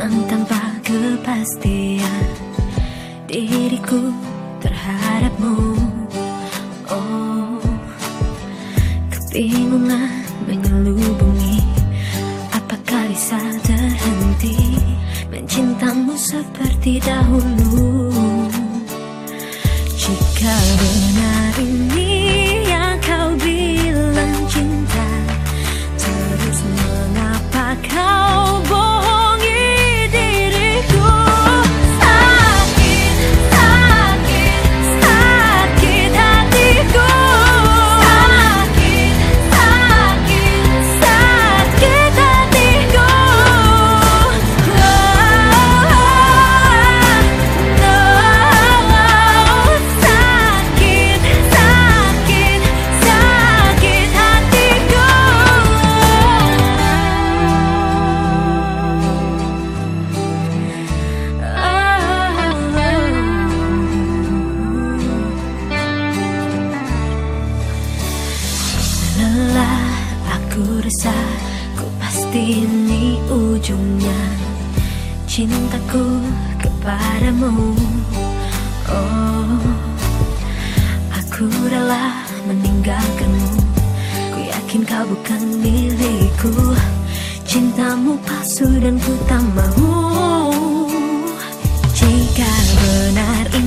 tanpa kepastian diriku terhadapmu. Oh, kebingungan menyelubungi. Apakah bisa terhenti mencintamu seperti dahulu? Jika benar ini yang kau bilang cinta, terus mengapa kau bohongi diriku? Sakit, sakit, sakit hatiku. Sakit, sakit, sakit hatiku. Sakit, sakit, sakit hatiku. Lelah, aku resah, ku pasti ini ujungnya cintaku kepadamu. Oh, aku rela meninggalkanmu. Ku yakin kau bukan milikku. Cintamu palsu dan ku tak mau. Jika benar ini